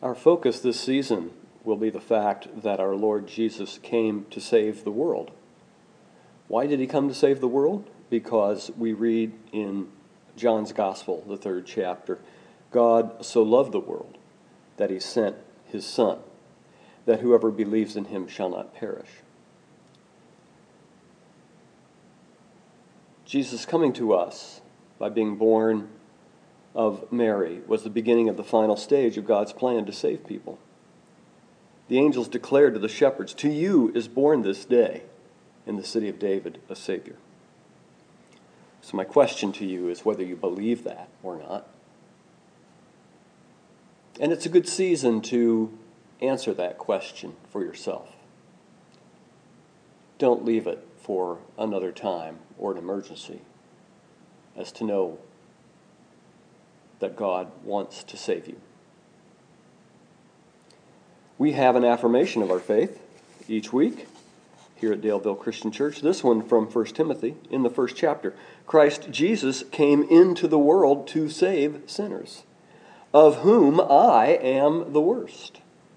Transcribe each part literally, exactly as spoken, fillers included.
Our focus this season will be the fact that our Lord Jesus came to save the world. Why did he come to save the world? Because we read in John's Gospel, the third chapter, God so loved the world that he sent his Son, that whoever believes in him shall not perish. Jesus coming to us by being born of Mary was the beginning of the final stage of God's plan to save people. The angels declared to the shepherds, "To you is born this day in the city of David a Savior." So my question to you is whether you believe that or not. And it's a good season to answer that question for yourself. Don't leave it for another time or an emergency as to know that God wants to save you. We have an affirmation of our faith each week here at Daleville Christian Church. This one from First Timothy in the first chapter. Christ Jesus came into the world to save sinners, of whom I am the worst.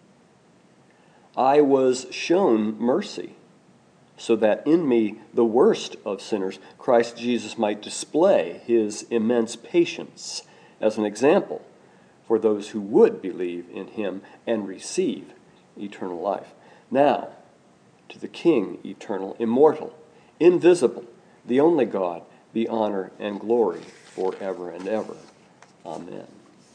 I was shown mercy, so that in me, the worst of sinners, Christ Jesus might display his immense patience as an example for those who would believe in him and receive eternal life. Now, to the King, eternal, immortal, invisible, the only God, be honor and glory forever and ever. Amen.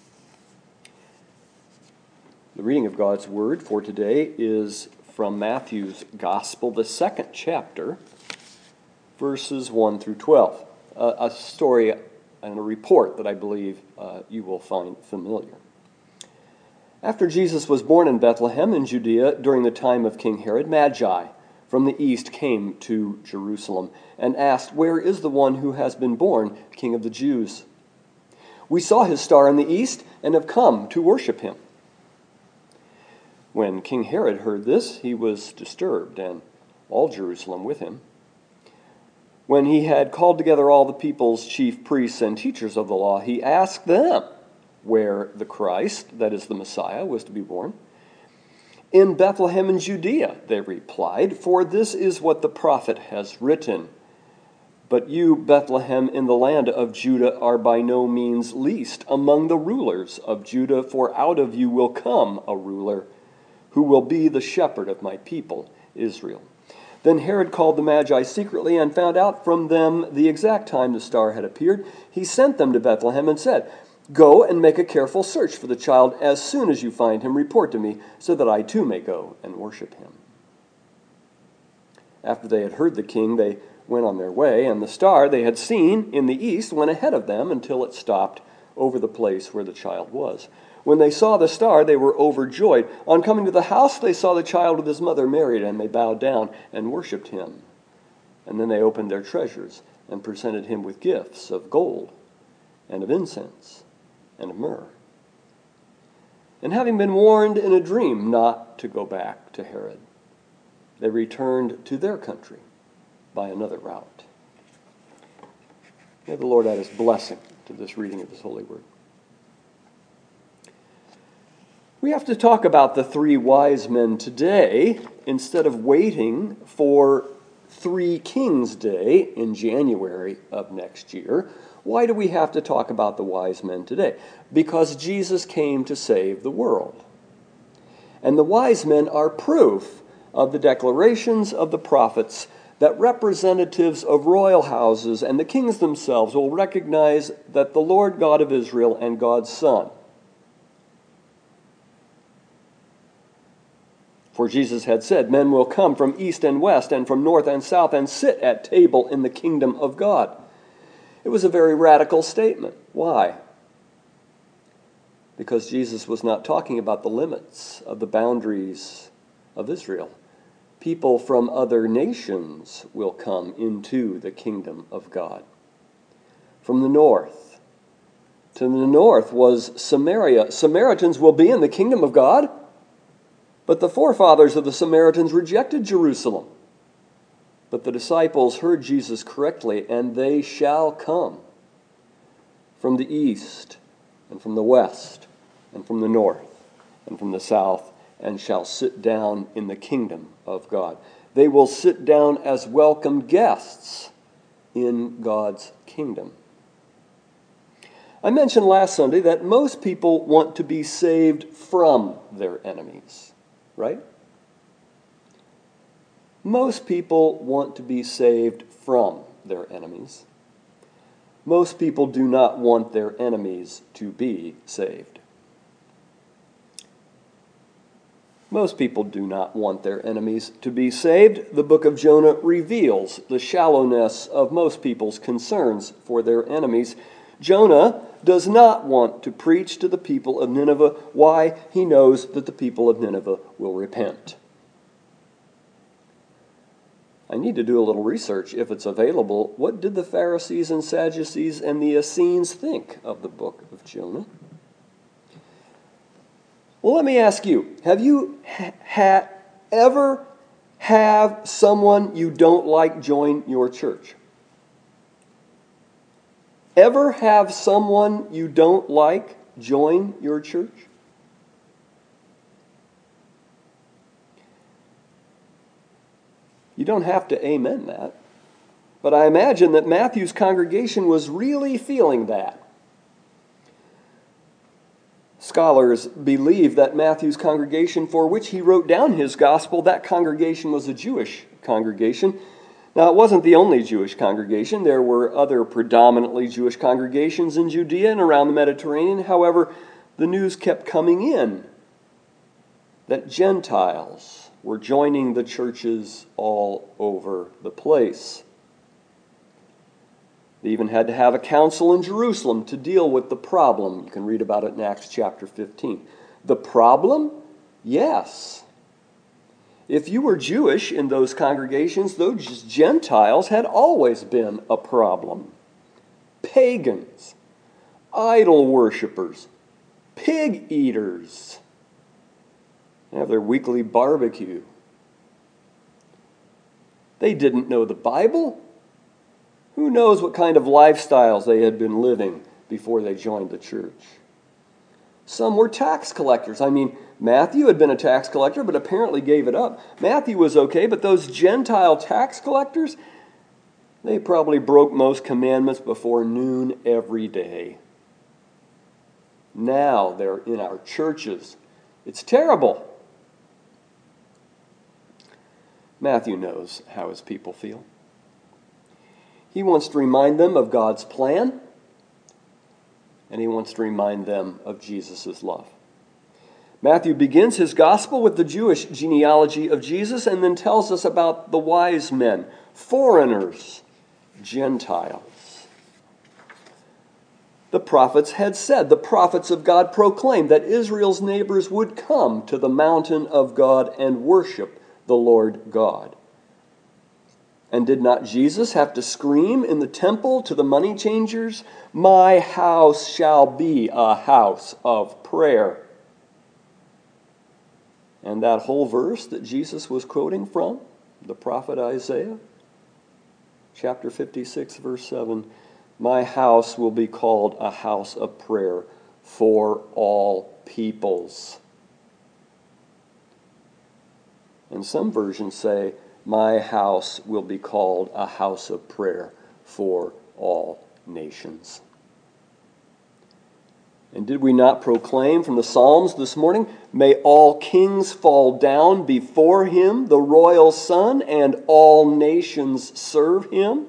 The reading of God's Word for today is from Matthew's Gospel, the second chapter, verses one through twelve. Uh, a story and a report that I believe uh, you will find familiar. After Jesus was born in Bethlehem in Judea during the time of King Herod, Magi from the east came to Jerusalem and asked, "Where is the one who has been born, King of the Jews? We saw his star in the east and have come to worship him." When King Herod heard this, he was disturbed, and all Jerusalem with him. When he had called together all the people's chief priests and teachers of the law, he asked them where the Christ, that is the Messiah, was to be born. "In Bethlehem in Judea," they replied, "for this is what the prophet has written. But you, Bethlehem, in the land of Judah, are by no means least among the rulers of Judah, for out of you will come a ruler who will be the shepherd of my people, Israel." Then Herod called the Magi secretly and found out from them the exact time the star had appeared. He sent them to Bethlehem and said, "Go and make a careful search for the child. As soon as you find him, report to me, so that I too may go and worship him." After they had heard the king, they went on their way, and the star they had seen in the east went ahead of them until it stopped over the place where the child was. When they saw the star, they were overjoyed. On coming to the house, they saw the child with his mother Mary, and they bowed down and worshipped him. And then they opened their treasures and presented him with gifts of gold and of incense and of myrrh. And having been warned in a dream not to go back to Herod, they returned to their country by another route. May the Lord add his blessing to this reading of his holy word. We have to talk about the three wise men today instead of waiting for Three Kings Day in January of next year. Why do we have to talk about the wise men today? Because Jesus came to save the world. And the wise men are proof of the declarations of the prophets that representatives of royal houses and the kings themselves will recognize that the Lord God of Israel and God's Son. For Jesus had said, "Men will come from east and west and from north and south and sit at table in the kingdom of God." It was a very radical statement. Why? Because Jesus was not talking about the limits of the boundaries of Israel. People from other nations will come into the kingdom of God. From the north. To the north was Samaria. Samaritans will be in the kingdom of God. But the forefathers of the Samaritans rejected Jerusalem. But the disciples heard Jesus correctly, and they shall come from the east and from the west and from the north and from the south, and shall sit down in the kingdom of God. They will sit down as welcome guests in God's kingdom. I mentioned last Sunday that most people want to be saved from their enemies, right? Most people want to be saved from their enemies. Most people do not want their enemies to be saved. Most people do not want their enemies to be saved. The book of Jonah reveals the shallowness of most people's concerns for their enemies. Jonah does not want to preach to the people of Nineveh. Why? He knows that the people of Nineveh will repent. I need to do a little research, if it's available. What did the Pharisees and Sadducees and the Essenes think of the book of Jonah? Well, let me ask you, have you ha- ha- ever have someone you don't like join your church? Ever have someone you don't like join your church? You don't have to amen that, but I imagine that Matthew's congregation was really feeling that. Scholars believe that Matthew's congregation, for which he wrote down his gospel, that congregation was a Jewish congregation. Now, it wasn't the only Jewish congregation. There were other predominantly Jewish congregations in Judea and around the Mediterranean. However, the news kept coming in that Gentiles were joining the churches all over the place. They even had to have a council in Jerusalem to deal with the problem. You can read about it in Acts chapter fifteen. The problem? Yes. If you were Jewish in those congregations, those Gentiles had always been a problem. Pagans, idol worshippers, pig eaters. They have their weekly barbecue. They didn't know the Bible. Who knows what kind of lifestyles they had been living before they joined the church? Some were tax collectors. I mean, Matthew had been a tax collector, but apparently gave it up. Matthew was okay, but those Gentile tax collectors, they probably broke most commandments before noon every day. Now they're in our churches. It's terrible. Matthew knows how his people feel. He wants to remind them of God's plan, and he wants to remind them of Jesus' love. Matthew begins his gospel with the Jewish genealogy of Jesus and then tells us about the wise men, foreigners, Gentiles. The prophets had said, the prophets of God proclaimed that Israel's neighbors would come to the mountain of God and worship the Lord God. And did not Jesus have to scream in the temple to the money changers, "My house shall be a house of prayer"? And that whole verse that Jesus was quoting from, the prophet Isaiah, chapter fifty-six, verse seven, "My house will be called a house of prayer for all peoples." And some versions say, "My house will be called a house of prayer for all nations." And did we not proclaim from the Psalms this morning, "May all kings fall down before him, the royal Son, and all nations serve him"?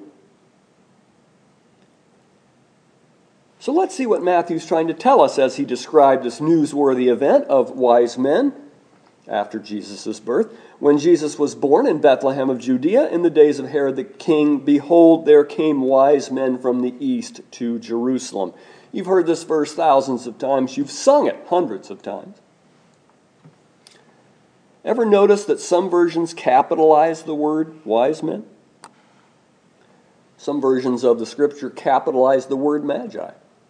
So let's see what Matthew's trying to tell us as he described this newsworthy event of wise men after Jesus' birth. When Jesus was born in Bethlehem of Judea in the days of Herod the king, behold, there came wise men from the east to Jerusalem. You've heard this verse thousands of times. You've sung it hundreds of times. Ever notice that some versions capitalize the word wise men? Some versions of the scripture capitalize the word magi.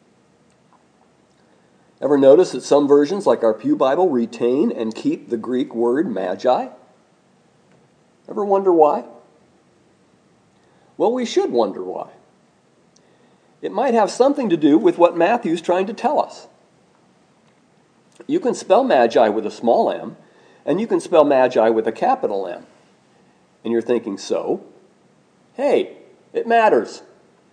Ever notice that some versions, like our Pew Bible, retain and keep the Greek word magi? Ever wonder why? Well, we should wonder why. It might have something to do with what Matthew's trying to tell us. You can spell magi with a small m, and you can spell magi with a capital M. And you're thinking, so? Hey, it matters.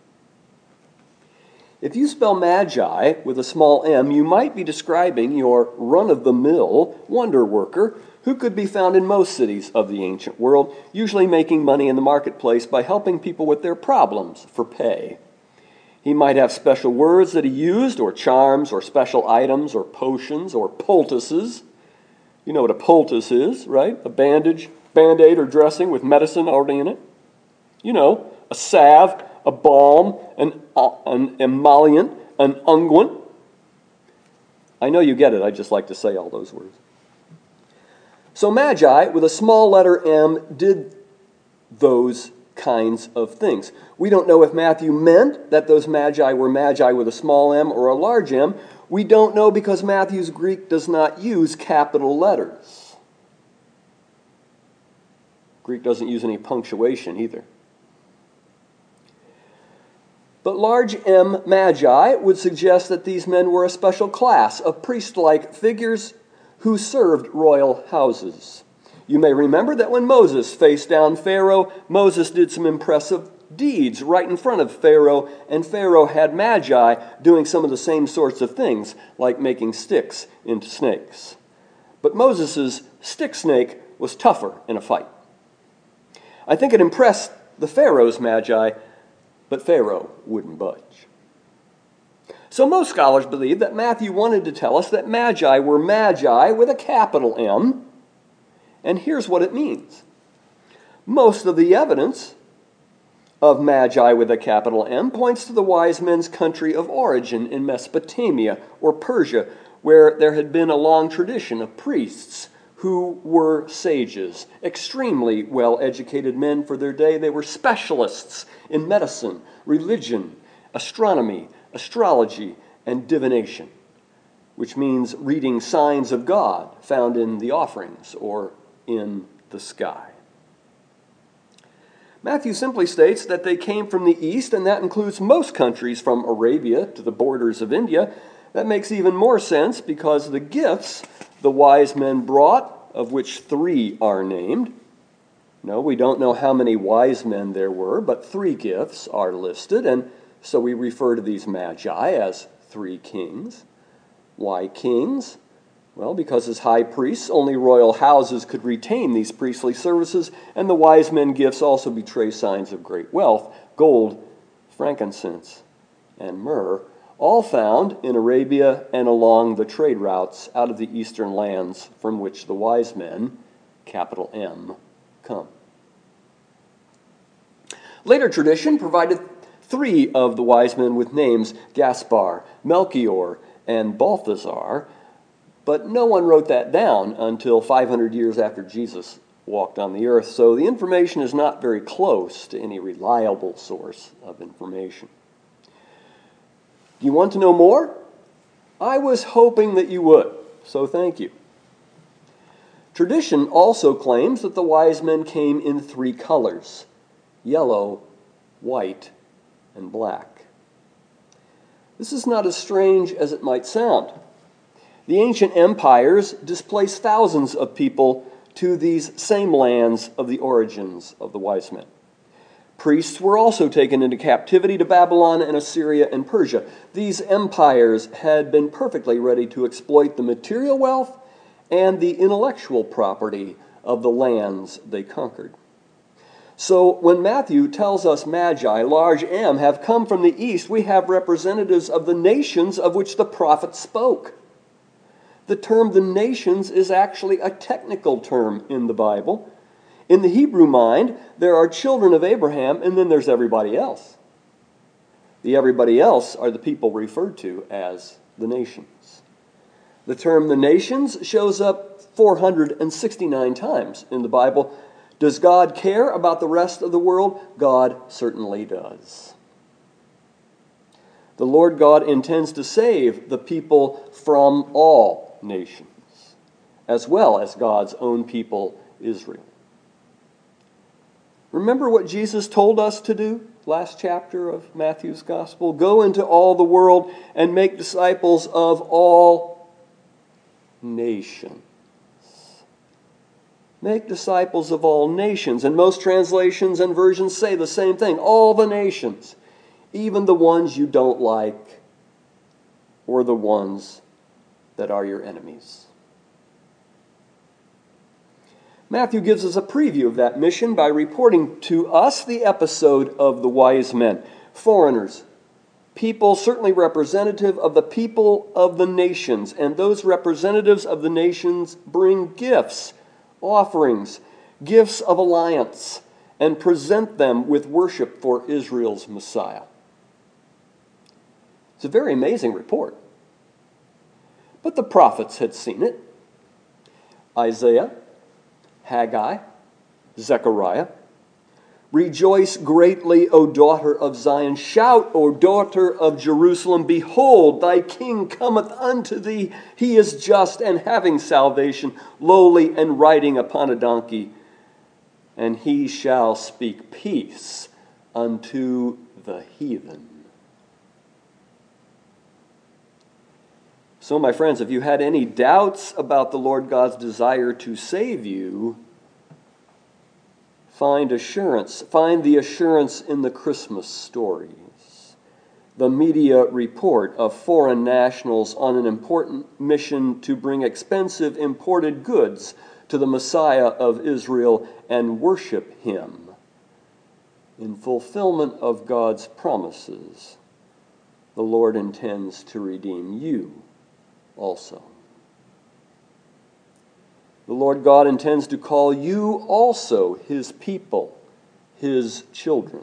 If you spell magi with a small m, you might be describing your run-of-the-mill wonder worker who could be found in most cities of the ancient world, usually making money in the marketplace by helping people with their problems for pay. He might have special words that he used, or charms, or special items, or potions, or poultices. You know what a poultice is, right? A bandage, band-aid, or dressing with medicine already in it. You know, a salve, a balm, an, uh, an emollient, an unguent. I know you get it. I just like to say all those words. So Magi, with a small letter M, did those kinds of things. We don't know if Matthew meant that those Magi were Magi with a small m or a large m. We don't know because Matthew's Greek does not use capital letters. Greek doesn't use any punctuation either. But large M Magi would suggest that these men were a special class of priest-like figures who served royal houses. You may remember that when Moses faced down Pharaoh, Moses did some impressive deeds right in front of Pharaoh, and Pharaoh had Magi doing some of the same sorts of things, like making sticks into snakes. But Moses' stick snake was tougher in a fight. I think it impressed the Pharaoh's Magi, but Pharaoh wouldn't budge. So most scholars believe that Matthew wanted to tell us that Magi were Magi with a capital M, and here's what it means. Most of the evidence of Magi with a capital M points to the wise men's country of origin in Mesopotamia or Persia, where there had been a long tradition of priests who were sages, extremely well-educated men for their day. They were specialists in medicine, religion, astronomy, astrology, and divination, which means reading signs of God found in the offerings or in the sky. Matthew simply states that they came from the east, and that includes most countries from Arabia to the borders of India. That makes even more sense because the gifts the wise men brought, of which three are named. No, we don't know how many wise men there were, but three gifts are listed, and so we refer to these magi as three kings. Why kings? Well, because as high priests, only royal houses could retain these priestly services, and the wise men gifts also betray signs of great wealth: gold, frankincense, and myrrh, all found in Arabia and along the trade routes out of the eastern lands from which the wise men, capital M, come. Later tradition provided three of the wise men with names: Gaspar, Melchior, and Balthazar, but no one wrote that down until five hundred years after Jesus walked on the earth, so the information is not very close to any reliable source of information. Do you want to know more? I was hoping that you would, so thank you. Tradition also claims that the wise men came in three colors: yellow, white, and black. This is not as strange as it might sound. The ancient empires displaced thousands of people to these same lands of the origins of the wise men. Priests were also taken into captivity to Babylon and Assyria and Persia. These empires had been perfectly ready to exploit the material wealth and the intellectual property of the lands they conquered. So when Matthew tells us Magi, large M, have come from the east, we have representatives of the nations of which the prophet spoke. The term the nations is actually a technical term in the Bible. In the Hebrew mind, there are children of Abraham, and then there's everybody else. The everybody else are the people referred to as the nations. The term the nations shows up four hundred sixty-nine times in the Bible. Does God care about the rest of the world? God certainly does. The Lord God intends to save the people from all nations, as well as God's own people, Israel. Remember what Jesus told us to do? Last chapter of Matthew's Gospel. Go into all the world and make disciples of all nations. Make disciples of all nations. And most translations and versions say the same thing. All the nations, even the ones you don't like or the ones that are your enemies. Matthew gives us a preview of that mission by reporting to us the episode of the wise men, foreigners, people certainly representative of the people of the nations, and those representatives of the nations bring gifts, offerings, gifts of alliance, and present them with worship for Israel's Messiah. It's a very amazing report. But the prophets had seen it. Isaiah, Haggai, Zechariah. Rejoice greatly, O daughter of Zion. Shout, O daughter of Jerusalem. Behold, thy king cometh unto thee. He is just and having salvation, lowly and riding upon a donkey. And he shall speak peace unto the heathen. So, my friends, if you had any doubts about the Lord God's desire to save you, find assurance. Find the assurance in the Christmas stories. The media report of foreign nationals on an important mission to bring expensive imported goods to the Messiah of Israel and worship him. In fulfillment of God's promises, the Lord intends to redeem you also. The Lord God intends to call you also his people, his children.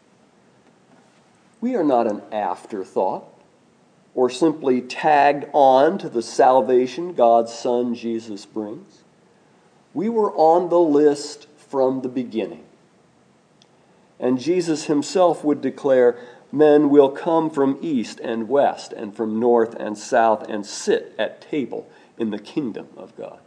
We are not an afterthought or simply tagged on to the salvation God's Son Jesus brings. We were on the list from the beginning. And Jesus himself would declare, men will come from east and west and from north and south and sit at table in the kingdom of God.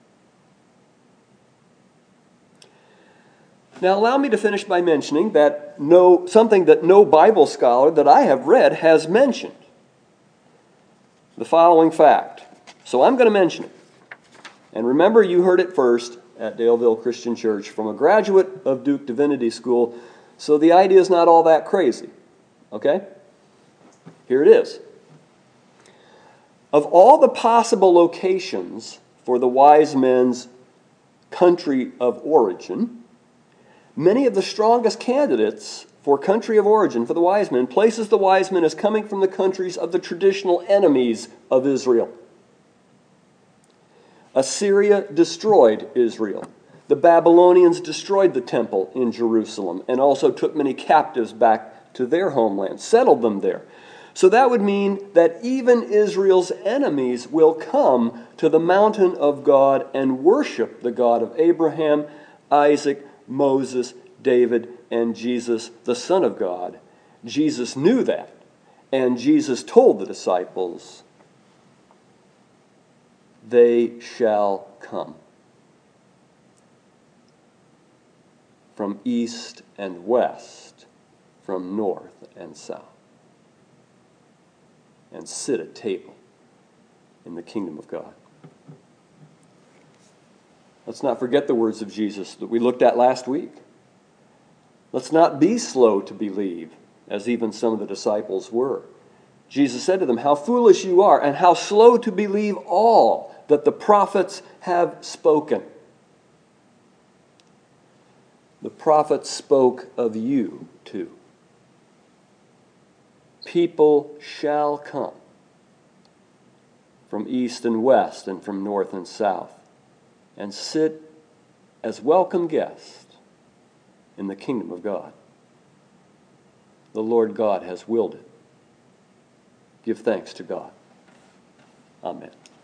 Now allow me to finish by mentioning that no something that no Bible scholar that I have read has mentioned. The following fact. So I'm going to mention it. And remember, you heard it first at Daleville Christian Church from a graduate of Duke Divinity School, so the idea is not all that crazy. Okay? Here it is. Of all the possible locations for the wise men's country of origin, many of the strongest candidates for country of origin for the wise men places the wise men as coming from the countries of the traditional enemies of Israel. Assyria destroyed Israel. The Babylonians destroyed the temple in Jerusalem and also took many captives back to their homeland, settled them there. So that would mean that even Israel's enemies will come to the mountain of God and worship the God of Abraham, Isaac, Moses, David, and Jesus, the Son of God. Jesus knew that, and Jesus told the disciples, they shall come from east and west, from north and south, and sit at table in the kingdom of God. Let's not forget the words of Jesus that we looked at last week. Let's not be slow to believe, as even some of the disciples were. Jesus said to them, how foolish you are, and how slow to believe all that the prophets have spoken. The prophets spoke of you too. People shall come from east and west and from north and south and sit as welcome guests in the kingdom of God. The Lord God has willed it. Give thanks to God. Amen.